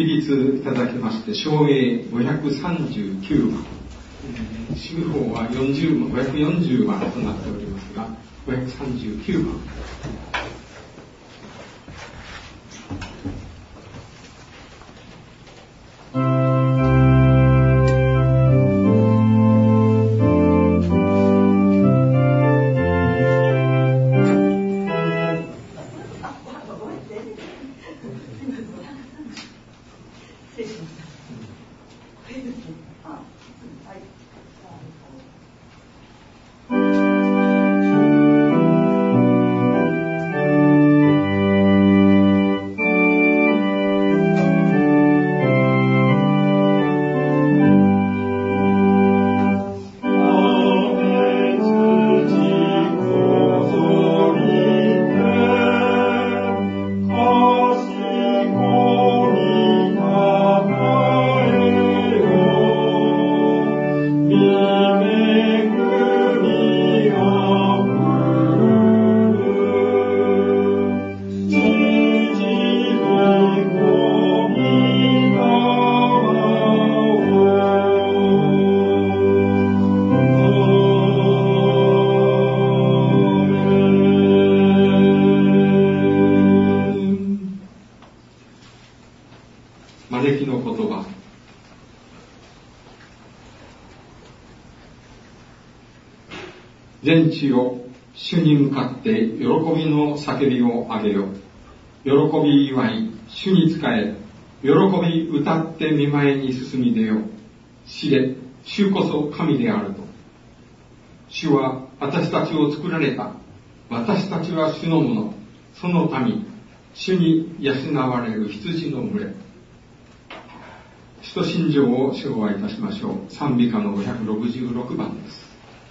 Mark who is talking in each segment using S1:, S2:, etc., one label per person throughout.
S1: 起立いただきまして、唱詠539番、詩句法は540番となっておりますが、539番。全地よ、主に向かって喜びの叫びをあげよ。喜び祝い、主に仕え、喜び歌って御前に進み出よ。知れ、主こそ神であると。主は私たちを作られた。私たちは主のもの、その民、主に養われる羊の群れ。使徒信条を唱和いたしましょう。賛美歌の566番です。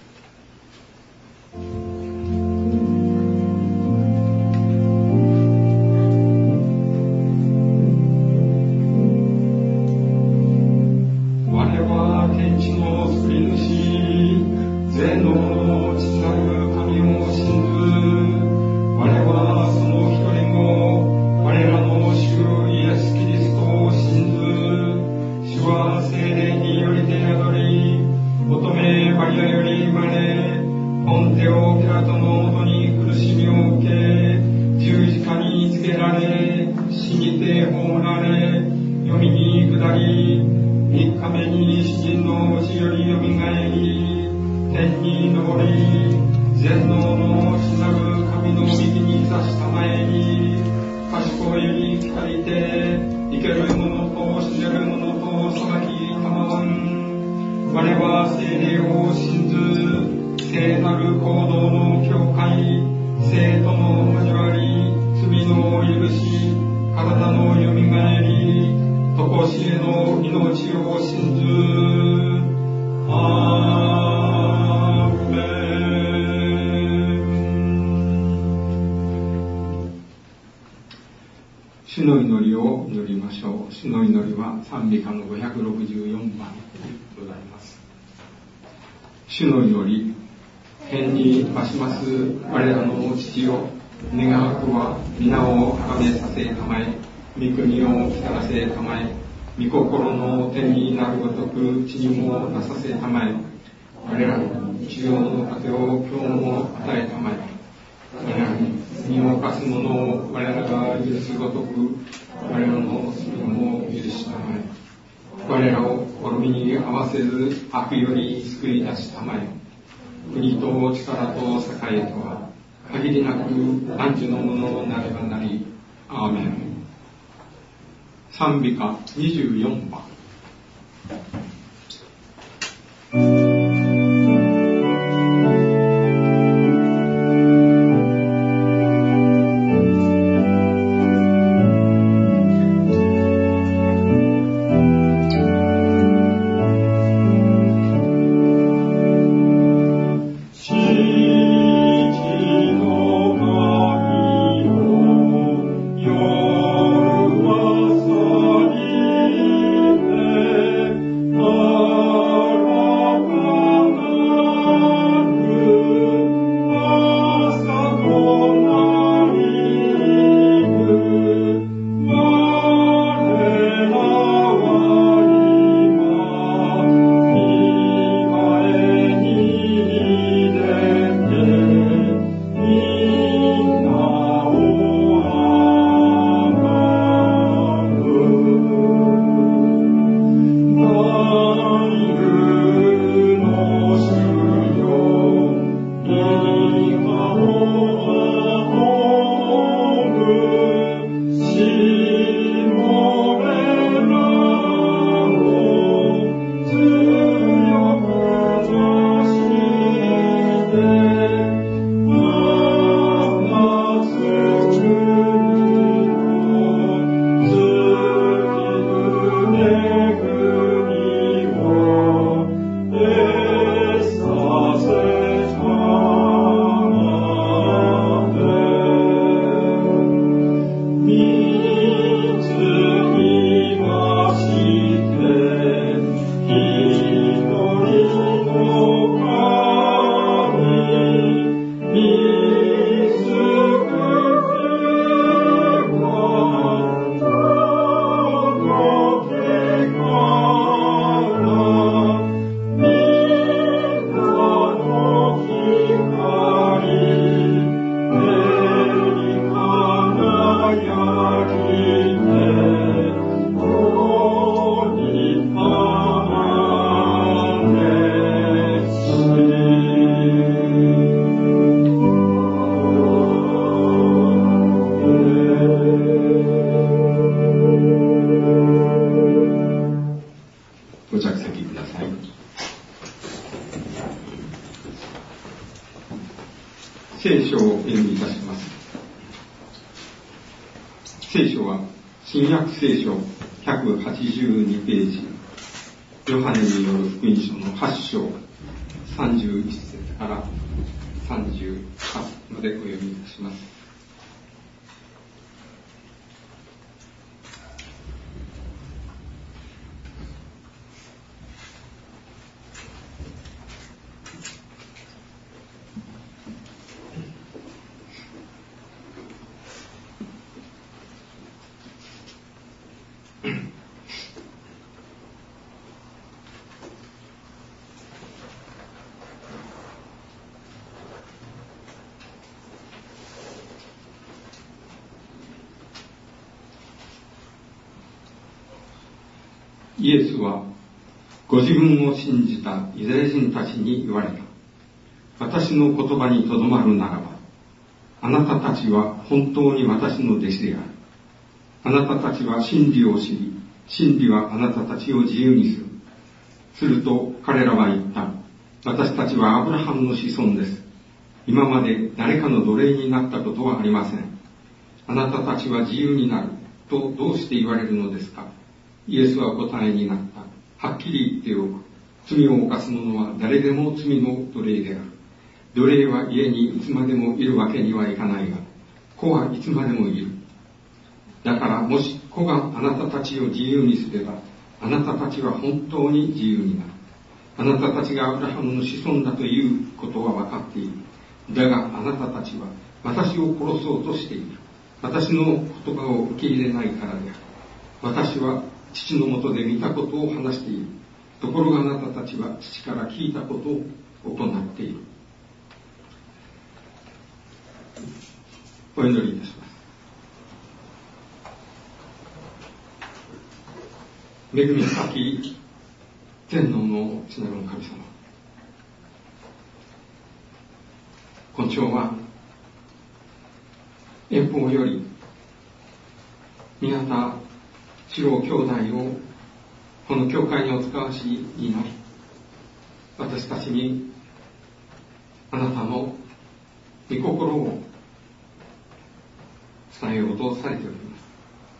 S1: 主の祈りを祈りましょう。主の祈りは賛美歌の564番でございます。主の祈り、天に増します我らの父よ、願わくは皆を高めさせたまえ、御国を来たらせたまえ、御心の天になるごとく地にもなさせたまえ、我らの日常の糧を今日も与えたまえ、我らに罪を犯す者を我らが許すごとく我らの罪も許したまえ、我らを滅びに合わせず悪より救い出したまえ、国と力と栄とは限りなく万事のものなればなり。アーメン。賛美歌24番。
S2: 夜は去り
S1: 聖書をお読みいたします。聖書は新約聖書182ページ、ヨハネによる福音書の8章31節から38までお読みいたします。イエスはご自分を信じたユダヤ人たちに言われた。私の言葉にとどまるならば、あなたたちは本当に私の弟子である。あなたたちは真理を知り、真理はあなたたちを自由にする。すると彼らは言った。私たちはアブラハムの子孫です。今まで誰かの奴隷になったことはありません。あなたたちは自由になるとどうして言われるのですか。イエスは答えになった。はっきり言っておく。罪を犯す者は誰でも罪の奴隷である。奴隷は家にいつまでもいるわけにはいかないが、子はいつまでもいる。だからもし子があなたたちを自由にすれば、あなたたちは本当に自由になる。あなたたちがアブラハムの子孫だということは分かっている。だがあなたたちは私を殺そうとしている。私の言葉を受け入れないからである。私は父のもとで見たことを話している。ところがあなたたちは父から聞いたことを行っている。お祈りいたします。恵み深き天皇の父なる神様、今朝は遠方より宮田四郎兄弟をこの教会にお使わしになり、私たちにあなたの御心を伝えようとされております。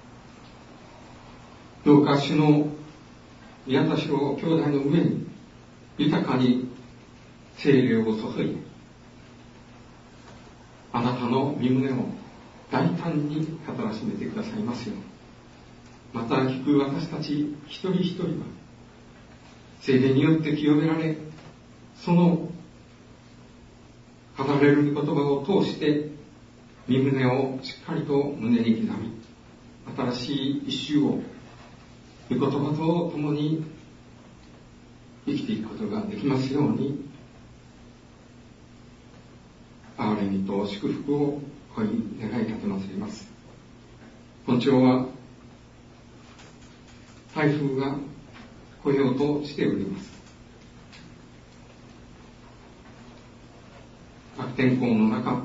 S1: どうか主の宮田四郎兄弟の上に豊かに聖霊を注いで、あなたの御胸を大胆に語らしめてくださいますように。また聞く私たち一人一人は聖霊によって清められ、その語られる御言葉を通して御胸をしっかりと胸に刻み、新しい一周を御言葉と共に生きていくことができますように、憐れみと祝福をここに願い立てますります。本朝は台風が来ようとしております。悪天候の中、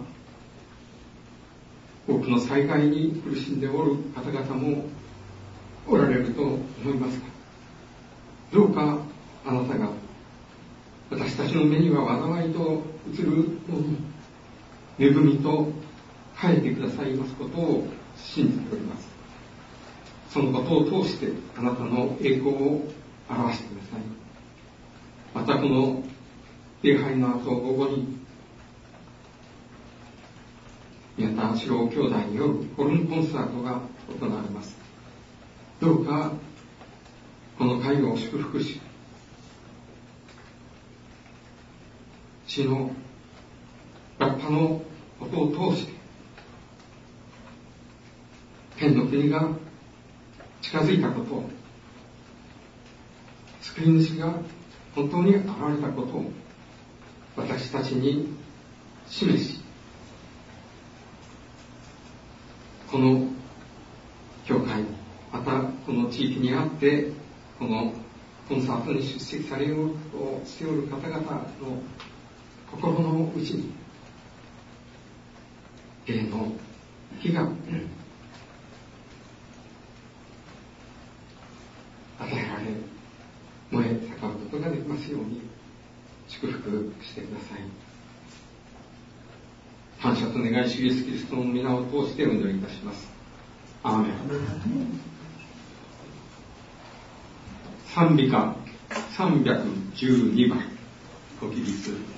S1: 多くの災害に苦しんでおる方々もおられると思いますが、どうかあなたが私たちの目には災いと映るのに恵みと変えてくださいますことを信じております。そのことを通してあなたの栄光を表してください。またこの礼拝の後午後に宮田四郎兄弟によるホルンコンサートが行われます。どうかこの会を祝福し、地のラッパの音を通して天の国が近づいたことを、救い主が本当に現れたことを私たちに示し、この教会、またこの地域にあってこのコンサートに出席されようとしておる方々の心の内に霊の火が与えられ、燃え盛ることができますように祝福してください。 感謝と願い主イエスキリストの皆を通してお祈りいたします。アーメン。賛美歌312番ご起立ください。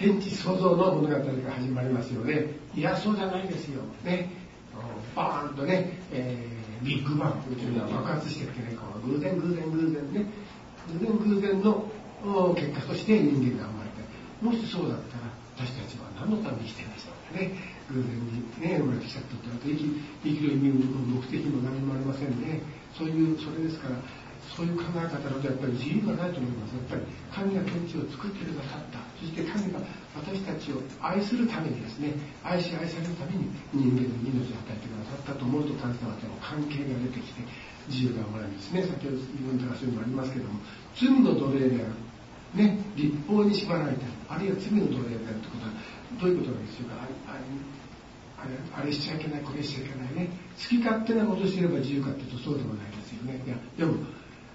S2: 天地創造の物語が始まりますよね。いや、そうじゃないですよ。ね。バーンとね、ビッグバンというのは爆発してきてね、偶然ね、偶然の結果として人間が生まれて、もしそうだったら私たちは何のために生きているんでしょうかね。偶然にね、生まれてきたって言ったら生きる意味も目的も何もありませんね。それですから、そういう考え方だとやっぱり自由がないと思います。やっぱり神が天地を作ってくださった。そして神が私たちを愛するためにですね、愛し愛されるために人間に命を与えてくださったと思うと、神様との関係が出てきて自由が生まれるんですね。先ほど読んだ箇所にもありますけども、罪の奴隷である。ね、律法に縛られてあるいは罪の奴隷であるということはどういうことなんでしょうか。あれしちゃいけない、これしちゃいけないね。好き勝手なことをしていれば自由かというとそうでもないですよね。いや、でも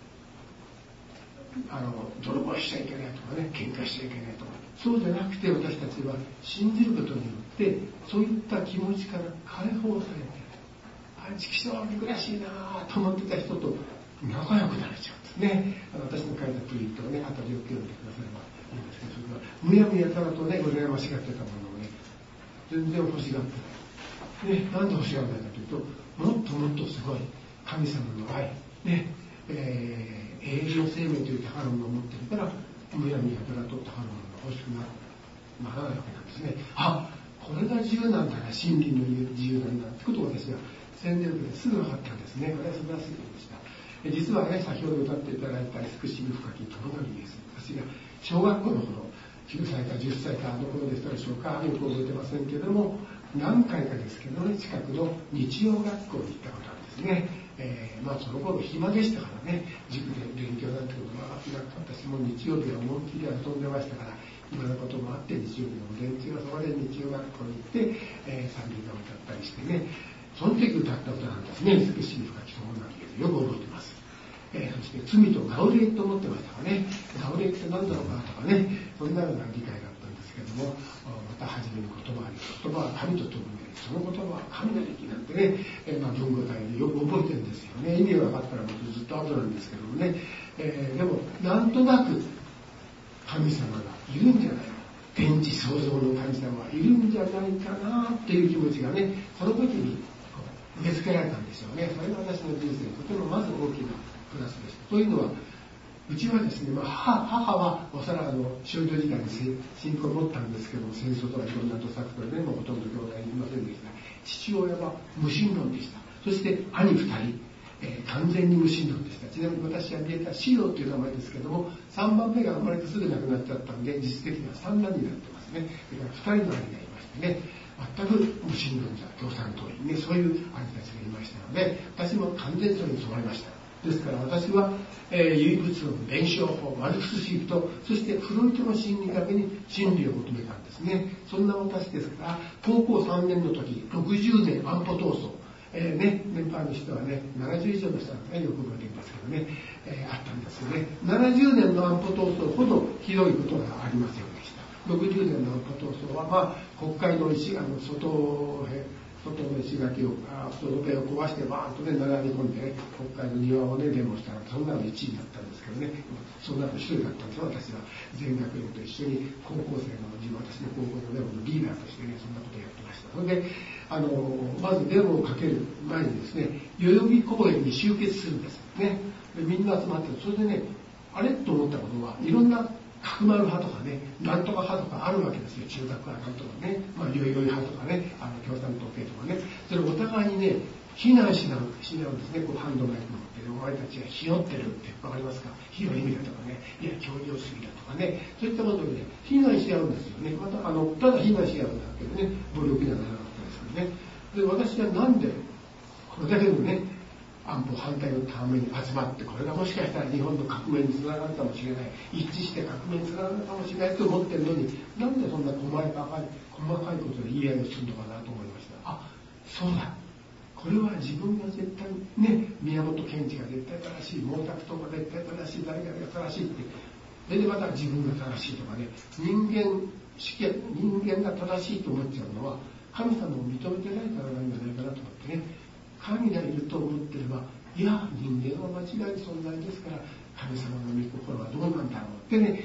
S2: 泥棒しちゃいけないとかね、喧嘩しちゃいけないとか、そうじゃなくて私たちは信じることによってそういった気持ちから解放されて、チキショー憎らしいなと思ってた人と仲良くなれちゃうんですね。私の書いたツイートをね、後でよく読んでくださればいいんですけど、それはむやみやたらとね、羨ましがってたものをね、全然欲しがってない。ね、なんで欲しがらないかというと、もっともっとすごい神様の愛、ね、永遠の生命という宝物を持っているから、むやみやたらと宝物が欲しくならないわけなんですね。これが自由なんだな、真理の自由なんだってことを私は宣伝部ですぐ分かったんですね。これは素晴らしいことでした。実はね、先ほど歌っていただいた慈しみ深き友則です。私が小学校の頃、9歳か10歳か頃でしたでしょうか、よく覚えてませんけれども、何回かですけどね、近くの日曜学校に行ったことあるんですね。その頃暇でしたからね、塾で勉強なんてことは私も日曜日は思いっきり遊んでましたから、いろんなこともあって日曜日の午前中はそこで日曜学校に行って、賛美歌を歌ったりしてね、その時歌った歌なんですね。慈しみ深き友則です。よく覚えてます。そして罪とガウレイと思ってましたからね、ガウレイって何だろうかとかね、そんなような理解があったんですけども、また初めに言葉あり、言葉は神と共にあり、その言葉は神なりきなんてね、文語体でよく覚えてるんですよね。意味が分かったらもうずっと後なんですけどもね、でもなんとなく神様がいるんじゃないか、天地創造の神様はいるんじゃないかなっていう気持ちがね、その時に受け付けられたんでしょうね。それが私の人生とてもまず大きなプラスでした。というのは、うちはですね、母はおそらく少女時代に信仰を持ったんですけども、戦争とかいろんなどさくとかね、もうほとんど兄弟いませんでした。父親は無神論でした。そして兄2人、完全に無神論でした。ちなみに私が見えたシロという名前ですけども、3番目が生まれてすぐ亡くなっちゃったんで、実質的には3男になってますね。それから2人の兄がいましてね、全く無神論者、共産党員ね、そういう兄たちがいましたので、私も完全にそれに染まりました。ですから私は、唯物論、弁証法、マルクス主義と、そしてフロイトの心理学に真理を求めたんですね。そんな私ですから、高校3年の時、60年安保闘争、年配の人はね、70以上の人はね、よく覚えていますけどね、あったんですよね。70年の安保闘争ほどひどいことがありませんでした。60年の安保闘争は、国会の外の石垣を、外壁を壊してバーンとね、並び込んでね、国会の庭をね、デモしたら、そんなの1位だったんですけどね、そんなの1人だったんですよ、私は。全学園と一緒に高校生の私の高校のデモのリーダーとしてね、そんなことをやってました。それで、まずデモをかける前にですね、代々木公園に集結するんですね。でみんな集まって、それでね、あれと思ったことは、いろんな角丸派とかね、なんとか派とかあるわけですよ。中学派なんとかね、よいよい派とかね、共産党系とかね、それをお互いにね、非難し合うんですね。こうハンドマイク持って、お前たちがひよってるってわかりますか？ひよ意味だとかね、いや協調主義だとかね、そういったことで、ね、非難し合うんですよね。またただ非難し合うんだけどね、暴力にはならなかったですけどね。で、私はなんでこれだけのね、安保反対のために集まって、これがもしかしたら日本の革命につながるかもしれない、一致して革命につながるかもしれないと思ってるのに、なんでそんな細かいことで言い合いをするのかなと思いました。そうだ、これは自分が絶対ね、宮本賢治が絶対正しい、毛沢東が絶対正しい、誰々が正しいって、それでまた自分が正しいとかね、人間が正しいと思っちゃうのは神様を認めてないからなんじゃないかなと思ってね、神がいると思ってれば、いや人間は間違い存在ですから、神様の御心はどうなんだろうってね、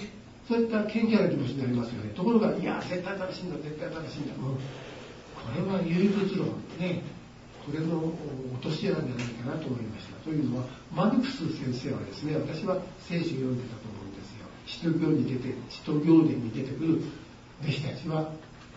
S2: そういった謙虚な気持ちになりますよね。ところが、いや、絶対正しいんだ、絶対正しいんだ。これは唯物論ね、これの落とし穴じゃないかなと思いました。というのは、マルクス先生はですね、私は聖書を読んでたと思うんですよ。使徒行伝に出てくる弟子たちは、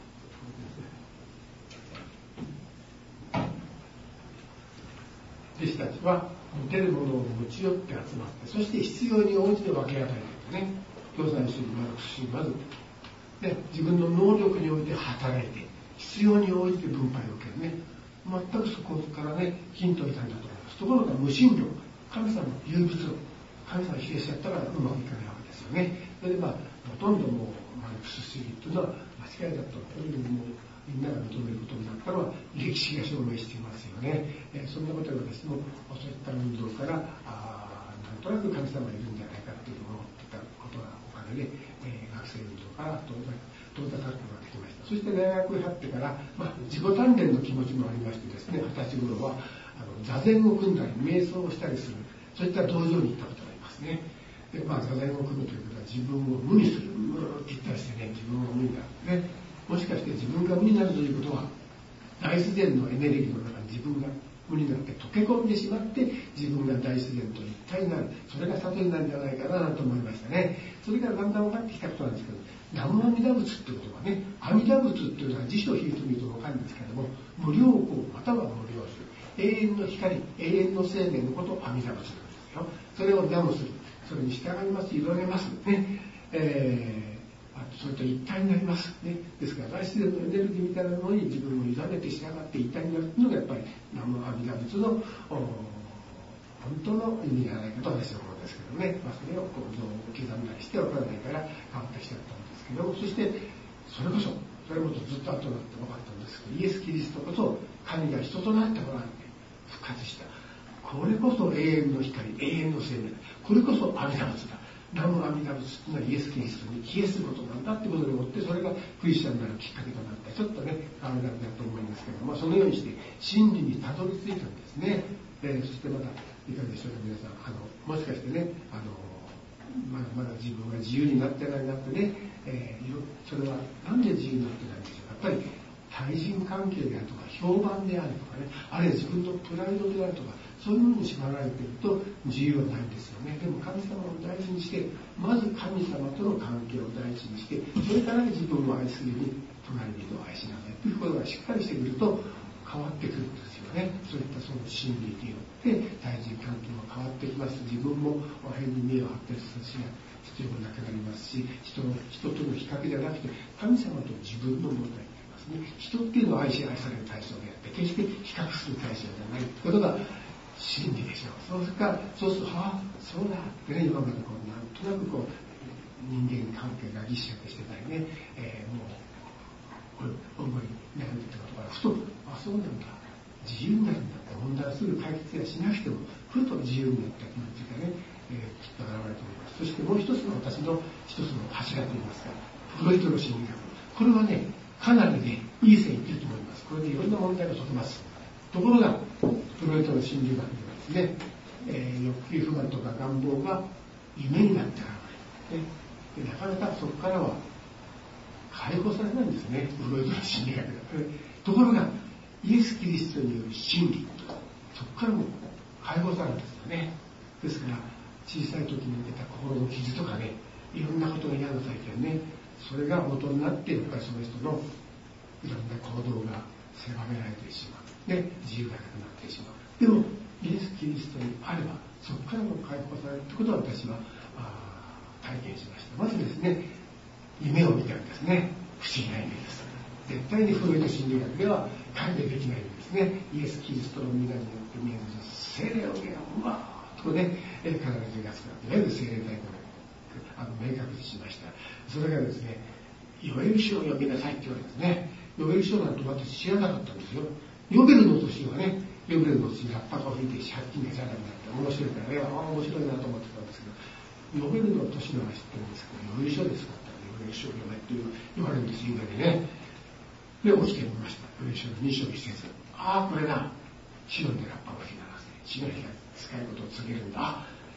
S2: 持てるものを持ち寄って集まって、そして必要に応じて分け与えてね、共産主義、マルクス主義、まず、ね、自分の能力において働いて、必要に応じて分配を受けるね。全くそこからね、ヒントを得たんだと思います。ところが無神論、神様の唯物論、神様を否定しちゃったらうまくいかないわけですよね。それでほとんどもうマルクス主義というのは間違いだと、こういうもうみんなが認めることになったのは歴史が証明していますよね。そんなことで私もそういった運動からなんとなく神様がいるんじゃないかっていうのを思ってたことがおかげで、学生運動から遠ざかることができました。そして大学に入ってから、自己鍛錬の気持ちもありましてですね、20歳頃は座禅を組んだり瞑想をしたりする、そういった道場に行ったことがありますね。で座禅を組むということは自分を無にする、って言ったりしてね、自分を無になるね。もしかして自分が無になるということは、大自然のエネルギーの中に自分が無になって溶け込んでしまって、自分が大自然と一体になる。それが悟りなんじゃないかなと思いましたね。それからだんだん分かってきたことなんですけど、南無阿弥陀仏っていうことはね、阿弥陀仏っていうのは辞書を引いてみると分かるんですけれども、無量光または無量寿、永遠の光、永遠の生命のことを阿弥陀仏なんですよ。それを南無する。それに従います、委ねます。ね。それと一体になります、ね。ですから大自然のエネルギーみたいなものに自分を委ねて従って一体になるというのがやっぱり南無阿弥陀仏の本当の意味じゃないかと私は思うんですけどね。それを刻んだりして分からないから変わってきちゃったんですけど、そしてそれもずっと後になって分かったんですけど、イエス・キリストこそ神が人となっておられて復活した。これこそ永遠の光、永遠の生命。これこそ阿弥陀仏だ。南無阿弥陀仏というのはイエス・キリストに帰依することなんだってことでもって、それがクリスチャンになるきっかけとなって、ちょっとね、あれなんだと思いますけども、そのようにして真理にたどり着いたんですね。そしてまた、いかがでしょうか、皆さん。もしかしてね、まだ自分が自由になってないなってね、それはなんで自由になってないんでしょうか。やっぱり対人関係であるとか、評判であるとかね、あるいは自分のプライドであるとか、そういうものに縛られていると自由はないんですよね。でも神様を大事にして、まず神様との関係を大事にして、それから自分を愛するように隣人を愛しなさいということがしっかりしてくると変わってくるんですよね。そういったその真理によって対人関係も変わってきます。自分も変に見栄を張ってる人たちが必要なくなりますし、人との比較じゃなくて神様と自分の問題になりますね。人っていうのは愛し愛される対象であって、決して比較する対象じゃないということが真理でしょう。そうすると、そうだってね、今までなんとなく人間関係がぎしゃくしてたりね、もう思い悩んでたことから、ふと、そうなんだ、自由になるんだって、問題はすぐ解決はしなくても、ふと自由になった気持ちがね、きっと現れております。そしてもう一つの私の一つの柱といいますか、フロイトの心理学。これはね、かなりね、いい線いってると思います。これでいろんな問題が解けます。ところが、フロイトの心理学ではですね、欲求不満とか願望が夢になって現れる。なかなかそこからは解放されないんですね、フロイトの心理学では。ところが、イエス・キリストによる真理、そこからも解放されるんですよね。ですから、小さい時に出た心の傷とかね、いろんなことが嫌な体験ね、それが元になって、やっぱりその人のいろんな行動が狭められてしまう。自由がなくなってしまう。でも、イエス・キリストにあれば、そこからも解放されるということを私は体験しました。まずですね、夢を見たんですね。不思議な夢です。絶対にフロイト心理学では解明できないんですね。イエス・キリストの皆によって見える聖霊を見よう、うわーっとね、体中がつかって、いわゆる聖霊体を明確にしました。それがですね、ヨエル書を読みなさいって言われますね。ヨエル書なんて私知らなかったんですよ。ヨベルの年はね、ヨベルの年にラッパが吹いて借金がチャラになって面白いからね、面白いなと思ってたんですけど、ヨベルの年の話知ってるんですけど、ヨベル書ですかってヨベル書を読めって言われるんです、夢でね。で、起きてみました。ヨベル書の2章1節。これだ。白でラッパを吹き鳴らせ。白い日が使えることを告げるんだ。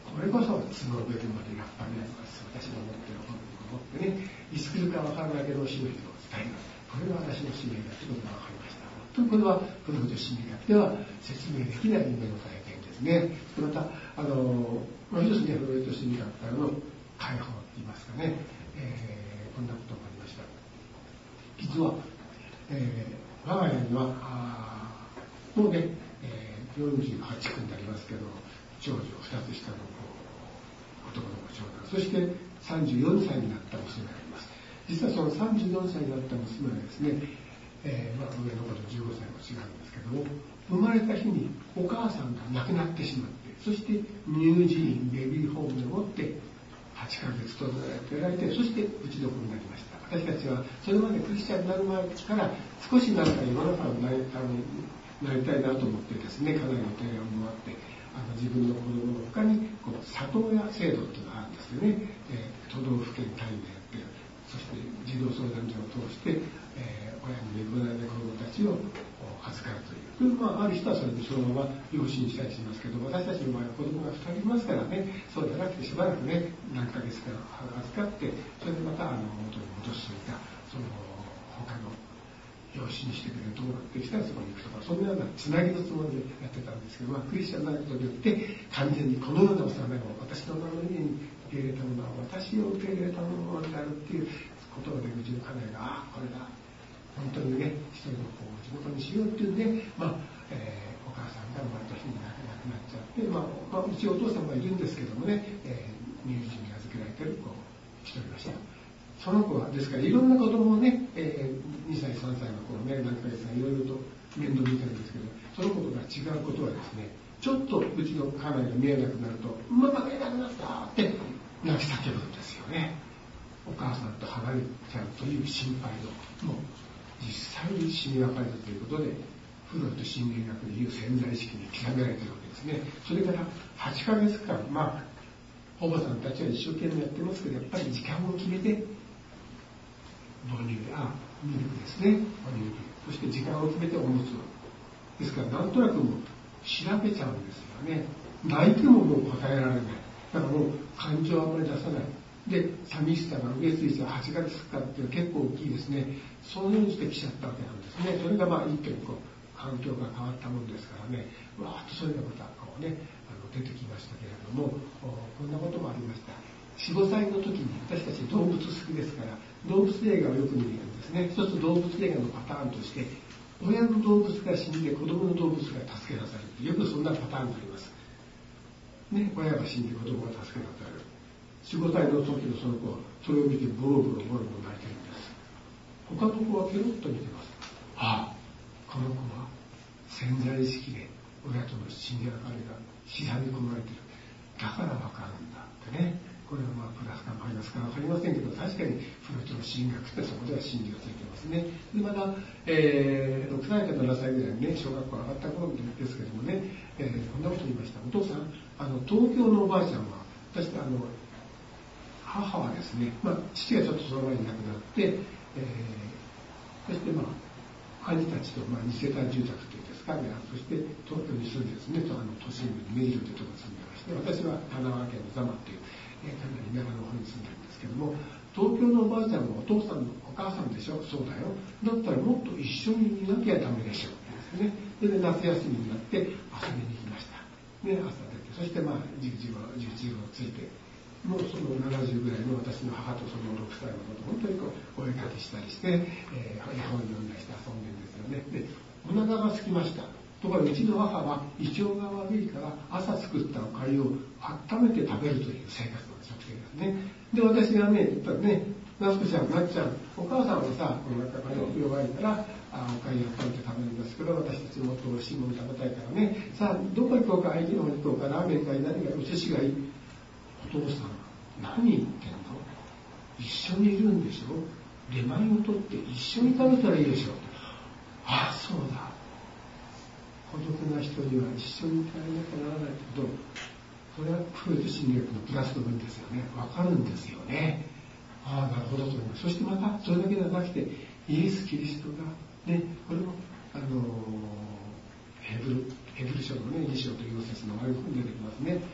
S2: これこそ都合べるまでやっぱり私の持っている本を持ってね、いつ来るか分からないけど使命を伝える。これが私の使命だということが分かりました。とこれはプロフェッショナル心理学では説明できない夢の体験ですね。またもう一つね、プロフェッショナル心理学からの解放といいますかね、こんなことがありました。実は、我が家にはもうね、48区になりますけど、長女2つ下の男の子長男、そして34歳になった娘がいます。実はその34歳になった娘はですね、上の子と15歳も違うんですけども、生まれた日にお母さんが亡くなってしまって、そして乳児院ベビーホームでもって8ヶ月とられて、そしてうちの子になりました。私たちはそれまでクリスチャンになる前から少しなんか世の中になりたいなと思ってですね、かなりの提案もあって、自分の子供の他に里親制度っていうのがあるんですよね。都道府県単位でやってる。そして児童相談所を通して、親に恵まれない子供たちを預かるという。ある人はそれでそのまま養子にしたりしますけど、私たちの場合は子供が2人いますからね、そうじゃなくてしばらくね、何ヶ月か預かって、それでまた元に戻すといった、その他の養子にしてくれるところができたらそこに行くとか、そんなようなつなぎのつもりでやってたんですけど、クリスチャンになることによって完全にこのような幼いを私の名の家に受け入れたものは私を受け入れたものになるっていうことで、うちの家内がこれだ本当にね、一人の子を地元にしようっていうんで、お母さんが生まれた日に亡くなっちゃって、うちお父さんがいるんですけどもね、乳児に預けられてる子を一人いました。その子はですからいろんな子供をね、2歳3歳の子をね、何ヶ月かいろいろと面倒見てるんですけど、その子とが違うことはですね、ちょっとうちの家内が見えなくなると、ママがいなくなったって泣き叫ぶんですよね。お母さんと離れちゃうという心配の、もう実際に死に別れたということで、フロイト心理学でいう潜在意識に刻められているわけですね。それから8ヶ月間、おばさんたちは一生懸命やってますけど、やっぱり時間を決めて、ミルクですね、乳牛、そして時間を決めておむつを。ですからなんとなくもう調べちゃうんですよね。泣いてももう答えられない。だからもう感情はあまり出さない。で、寂しさが上ついて8ヶ月間っていうのは結構大きいですね。そのようにしてきちゃったわけなんですね。それが一挙に環境が変わったもんですからね、わーっとそれがまた出てきましたけれども、こんなこともありました。4、5歳の時に私たち動物好きですから、動物映画をよく見るんですね。一つ動物映画のパターンとして、親の動物が死んで子供の動物が助け出される。よくそんなパターンがあります。ね、親が死んで子供が助け出される。4、5歳の時のその子は、それを見てボロボロボロボロ泣いてるんです。他の子はケロッと見てます。この子は潜在意識で親との死に別れが刻み込まれてる。だからわかるんだってね。これはプラスかマイナスかわかりませんけど、確かにフロイトの心学ってそこでは真理がついてますね。で、まだ、6歳か7歳ぐらいにね、小学校上がった頃ですけどもね、こんなこと言いました。お父さん、東京のおばあちゃんは、確か母はですね、父がちょっとその前に亡くなって、そして兄たちと2世帯住宅というんですかね、そして東京に住んでですね、都心部に目白というところに住んでまして、私は神奈川県の座間っていう、かなり田舎の方に住んでるんですけども、東京のおばあちゃんもお父さんのお母さんでしょ、そうだよ。だったらもっと一緒にいなきゃダメでしょうってですね。で、夏休みになって遊びに行きました。で、朝出て、そして11号ついて、もうその70ぐらいの私の母とその6歳の子と本当にお絵かきしたりして、絵本読んだりして遊んでるんですよね。で、お腹が空きました。ところがうちの母は胃腸が悪いから朝作ったおかゆを温めて食べるという生活の食生ですね。で、私がね、言ったらね、夏子ちゃん、なっちゃん、お母さんはさ、お腹が弱いからおかゆを温めて食べるんですけど、私たちもっと美味しいもの食べたいからね、さあ、どこ行こうか、駅の方に行こうか、ラーメンかい、何がお寿司がいい。お父さん、何言ってんの？一緒にいるんでしょ？出前を取って一緒に食べたらいいでしょ。ああ、そうだ。孤独な人には一緒に食べなきゃならないけど、これはフロイト心理学のプラスの分ですよね。わかるんですよね。ああ、なるほどと思います。そしてまた、それだけではなくて、イエス・キリストが、ね、これも、ヘブル書のね、2章と4節のああいうふうに出てきますね。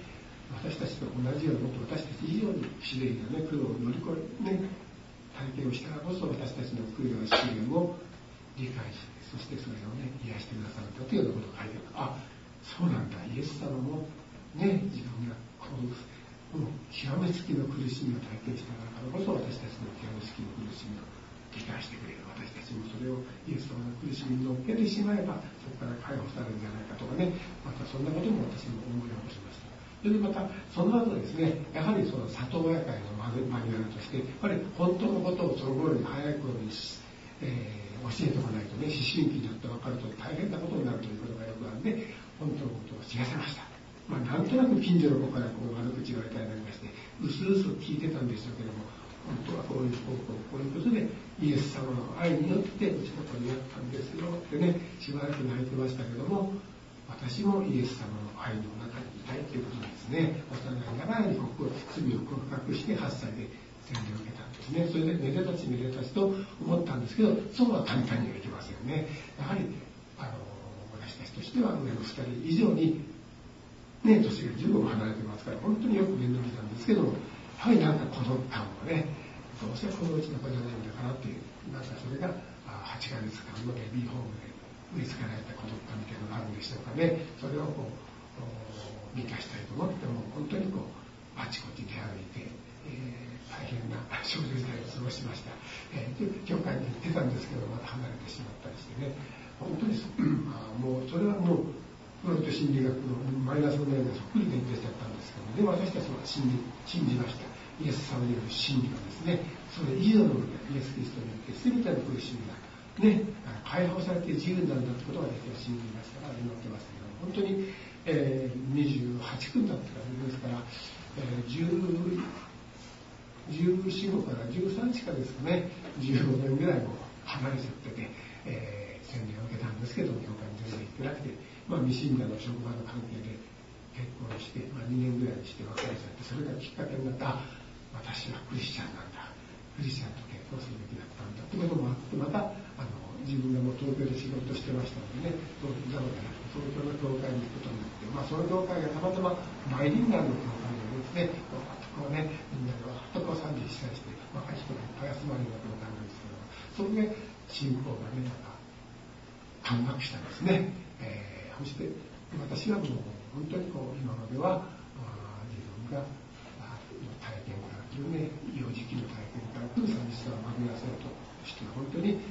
S2: 私たちと同じように、もっと私たち以上に試練やね、苦労を乗り越え、ね、体験をしたからこそ私たちの苦労や試練を理解し、そしてそれをね、癒してくださるというようなことが書いてある。あ、そうなんだ、イエス様もね、自分がこう、もう極めつきの苦しみを体験したからこそ私たちの極めつきの苦しみを理解してくれる。私たちもそれをイエス様の苦しみに乗っけてしまえば、そこから解放されるんじゃないかとかね、またそんなことも私も思い起こしました。それでまたその後ですね、やはりその里親会のマニュアルとして、やっぱり本当のことをその頃に早い頃に、教えておかないとね、思春期になって分かると大変なことになるということがよくあるんで、本当のことを知らせました。なんとなく近所の子からこう悪口言われたりなりまして、うすうす聞いてたんでしょうけども、本当はこういうこういうことでイエス様の愛によってうちの子にやったんですよってね、しばらく泣いてましたけども、私もイエス様の愛の中にいたいということですね。幼いながらに罪を告白して8歳で洗礼を受けたんですね。それでめでたちめでたちと思ったんですけど、そうは簡単にはいきませんね。やはり私たちとしては上の2人以上にね、年が15も離れてますから、本当によく面倒見たんですけど、やはりなんか孤独感をね、どうせこのうちの子じゃないんだからっていう、なんかそれが8ヶ月間のベビーホームで植え付けられた孤独感みたいなのがあるんでしょうかね。それをこう満たしたいと思っても、本当にこうあちこち出歩いて、大変な少女時代を過ごしました。教会に行ってたんですけど、また離れてしまったりしてね、本当にもうそれはもうフロイト心理学のマイナスの面でそっくりで出ちゃったんですけど、でも私たちは信じました。イエス様による真理はですね、それ以上のものでイエス・キリストによって全ての苦しみがね、解放されて自由になるんだということが私は信じましたから祈ってますけど、本当に、28分だったらですから、14、15から13日かですかね、15年ぐらいも離れちゃってて、洗礼を受けたんですけど、教会に全然行ってなくて、未信者の職場の関係で結婚して、2年ぐらいにして別れちゃって、それがきっかけになった、私はクリスチャンなんだ、クリスチャンと結婚するべきだったんだということもあって、また自分がもう東京で仕事してましたのでね、東京の教会に行くことになって、その教会がたまたまバイリンガルの教会でですね、こうね、みんなでわっとこう賛美したりして、若い人がいっぱい集まるような教会なんですけど、そこで信仰がね、感覚したんですね。そして私はもう本当にこう今までは自分が体験から来るね、幼児期の体験から来る寂しさを紛らわせるとして本当に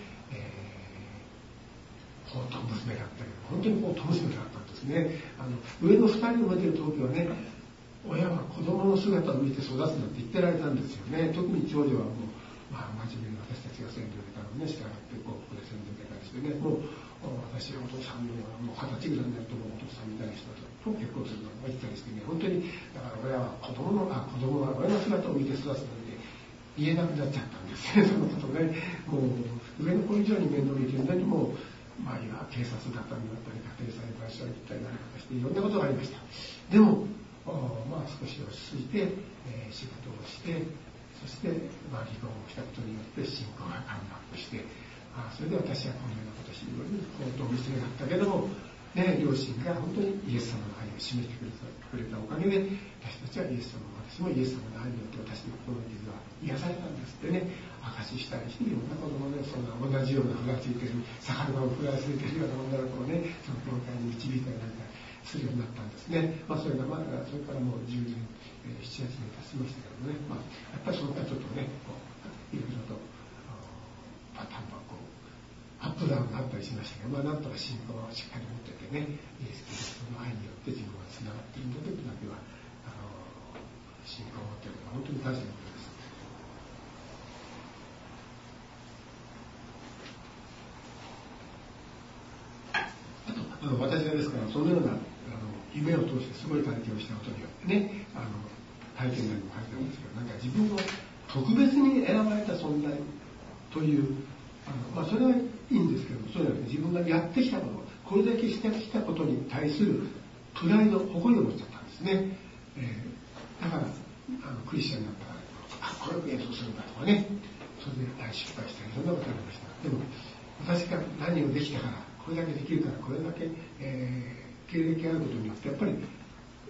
S2: 宝刀娘だったけど、本当に宝刀娘だったんですね。上の2人を見てる時はね、親は子供の姿を見て育つなんて言ってられたんですよね。特に長女はもう、真面目に私たちが洗礼を受けたのにね、従ってここで洗礼を受けたりしてね、もう私はお父さんのもう20歳ぐらいになるともうお父さんみたいな人と結婚するのを言ったりしてね、本当にだから親は子供は親の姿を見て育つなんて言えなくなっちゃったんですね。そのことね、もう上の子以上に面倒見てるのにもう今警察だったりだったり家庭裁判所に行ったりなんかしていろんなことがありました。でも少し落ち着いて、仕事をして、そして、離婚をしたことによって信仰がカムバックして、それで私はこのようなことを知るように本当に娘だったけども、ね、両親が本当にイエス様の愛を示してくれたおかげで、私たちはイエス様、私もイエス様の愛によって私の心の傷は癒されたんですってね、証ししたりして、いろんな子供でそんな同じようなふらついてる、魚をふらついてるような女の子をね、その教会に導いたりなんかするようになったんですね。それがそれからもう10年、7、8年経ちましたけどね、やっぱりその他ちょっとね、いろいろとパターンがアップダウンがあったりしましたけど、なんとか信仰をしっかり持っててね、イエス・キリストの愛によって自分がつながっているんだというだけは、信仰を持っているのは本当に感謝のことです。あと、私がですから、そのような夢を通してすごい体験をしたことによってね、体験談にも書いてあるんですけど、なんか自分を特別に選ばれた存在という、それはいいんですけど、そうじゃなくて自分がやってきたこと、これだけしてきたことに対するプライド、誇りを持っちゃったんですね。だからクリスチャンになったら、これを演奏するんだとかね、それで大失敗したり、そんなことありました。でも私が何をできたから、これだけできるから、これだけ、経歴があることによってやっぱり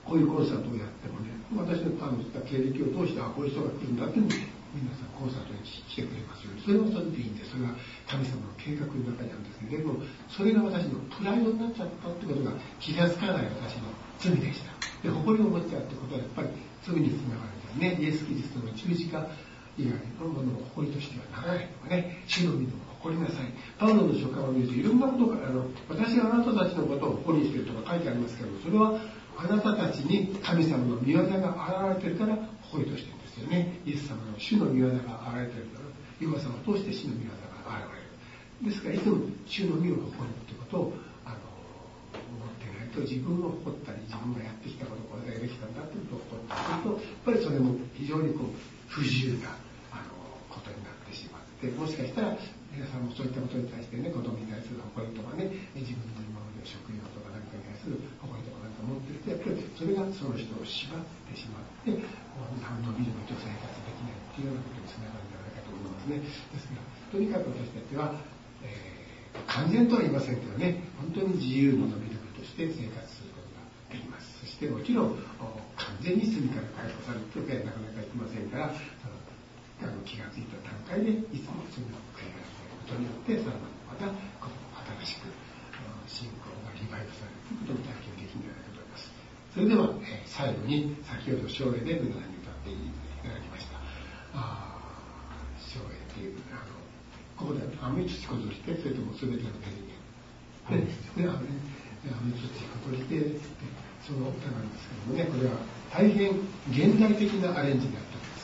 S2: こういうコンサートをやってもね、私の経歴を通して、こういう人が来るんだっていうのを皆さんコンサートに来てくれますように、それはそれでいいんで、それは神様の計画の中にあるんですけど、でもそれが私のプライドになっちゃったってことが気がつかない私の罪でした。で、誇りを持っちゃうってことはやっぱり罪につながるんですね。イエス・キリストの十字架以外のものを誇りとしてはならないとかね、主の御を誇りなさい。パウロの書簡を見るといろんなことが、私があなたたちのことを誇りにしているとか書いてありますけど、それはあなたたちに神様の御業が現れているから誇りとしてるんですよね。イエス様の主の御業が現れているから、イエス様を通して主の御業が現れる。ですからいつも主の御を誇るということを思っていないと、自分を誇ったり自分がやってきたこと、これができたんだということを誇っていると、やっぱりそれも非常に不自由なことになってしまって、もしかしたら皆さんもそういったことに対してね、子供に対する誇りとかね、自分の今までの職業とか何かに対する誇りとかなんか持ってると、やっぱりそれがその人を縛ってしまって、伸び伸びと生活できないっていうようなことにつながるんじゃないかと思いますね。ですから、とにかく私たちは、完全とは言いませんけどね、本当に自由の伸び伸びとして生活することができます。そしてもちろん完全に罪から解放されるというわけはなかなかいきませんから、気がついた段階でいつも罪を悔い改めることによって、さらにまた新しく信仰がリバイブされるということに体験できるんじゃないかと思います。それでは、最後に先ほど唱詠で皆さんに歌っていただきました唱詠というここで雨土小鳥して、それとも全ての手に雨土小鳥してその歌なんですけどもね、これは大変現代的なアレンジになっております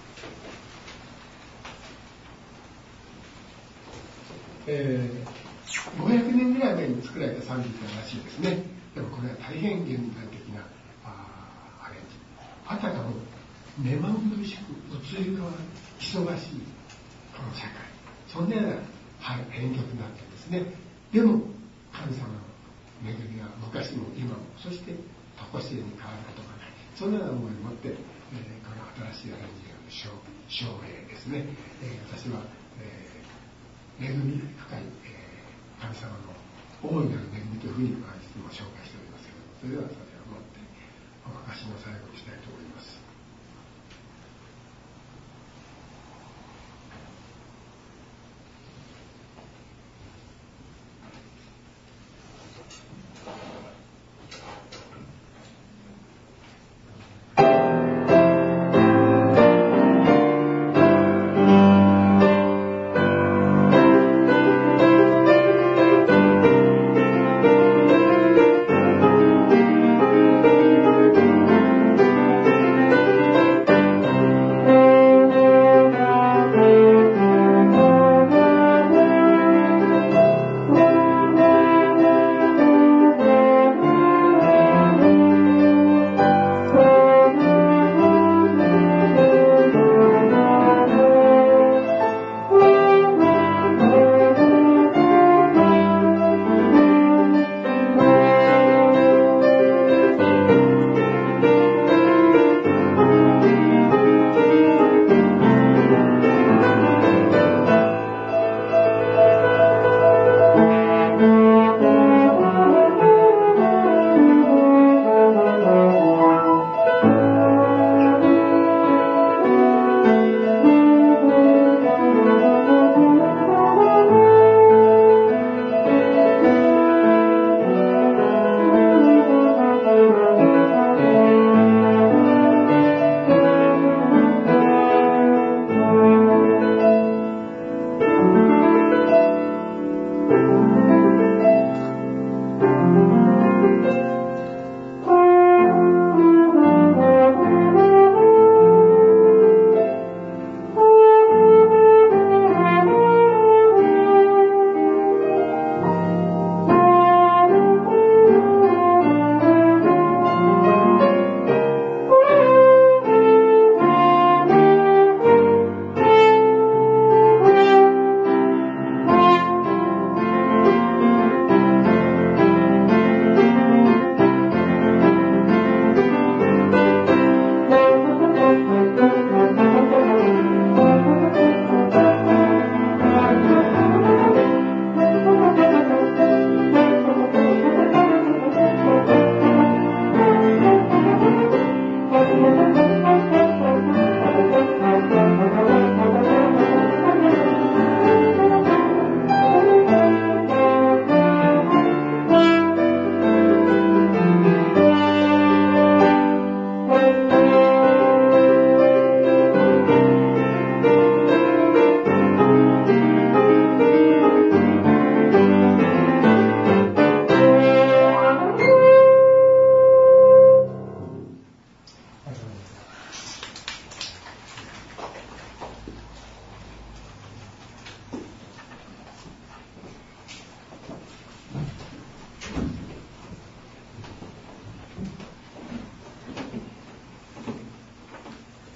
S2: 。500年ぐらい前に作られた賛美歌らしいですね。でもこれは大変現代的なアレンジ。あたかも目まぐるしく移り変わる忙しいこの社会、そんなような編曲になってですね。でも神様の恵みは昔も今も、そして常しえに変わることがない、そんなような思いを持って、この新しいアレンジの唱詠ですね。私は、恵み深い、神様の大いなる恵みというふうにいつも紹介しておりますけど、それではそれをもってお証の最後にしたいと思います。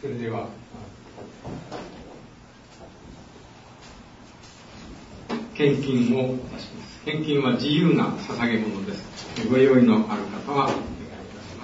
S1: れでは献金をいたします。献金は自由な捧げ物です。ご用意のある方はお願いいたします。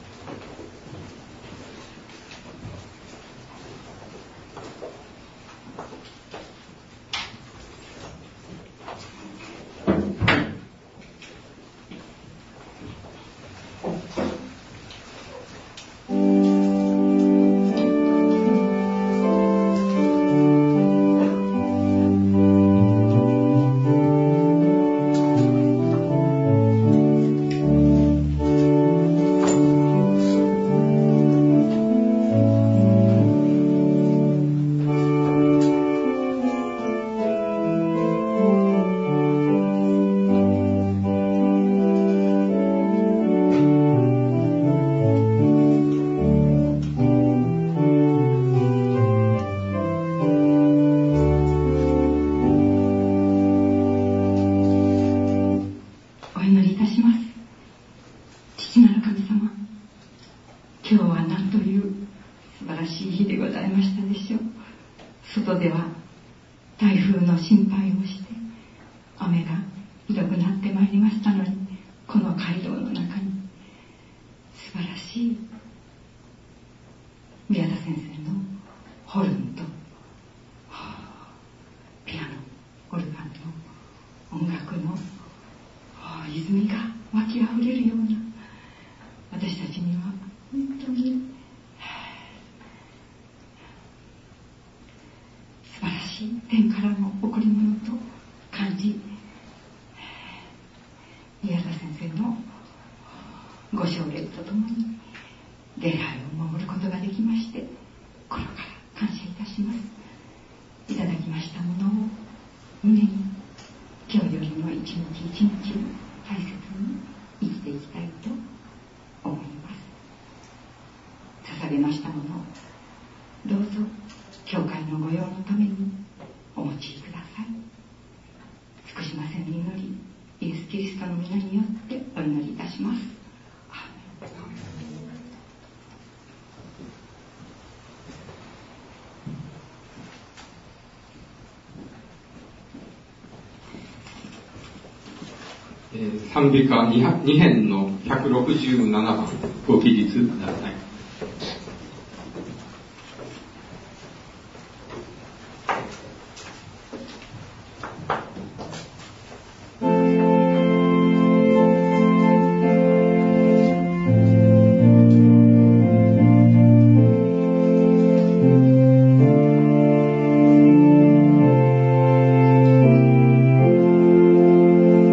S1: 賛美歌2編の167番ご起立ください。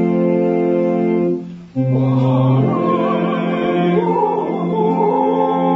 S3: Oh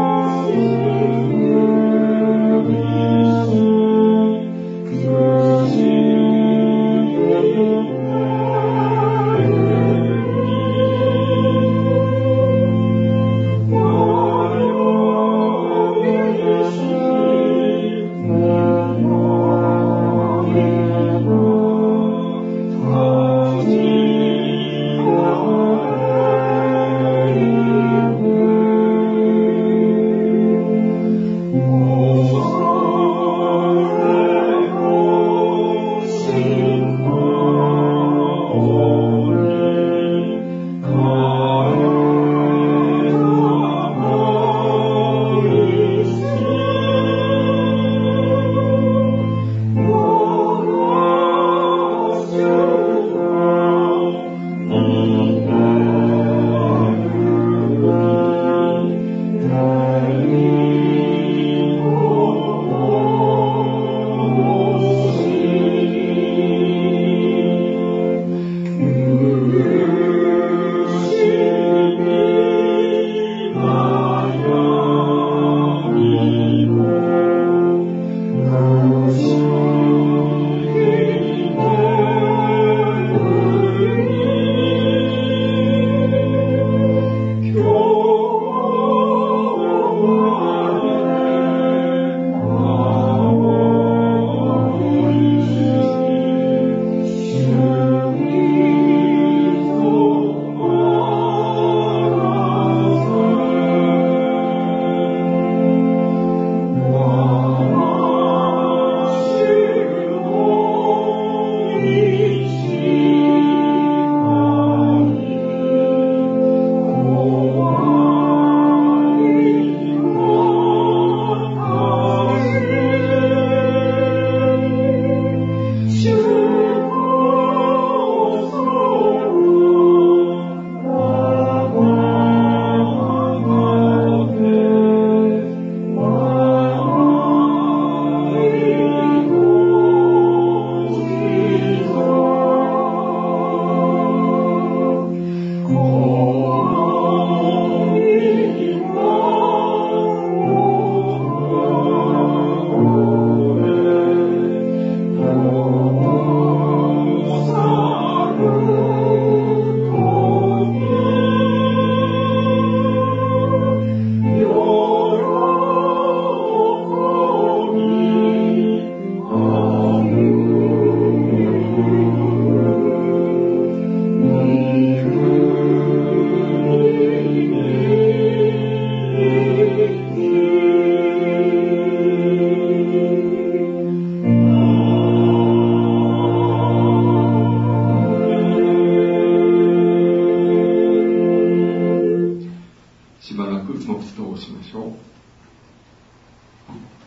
S1: しばらく黙祷をしましょう。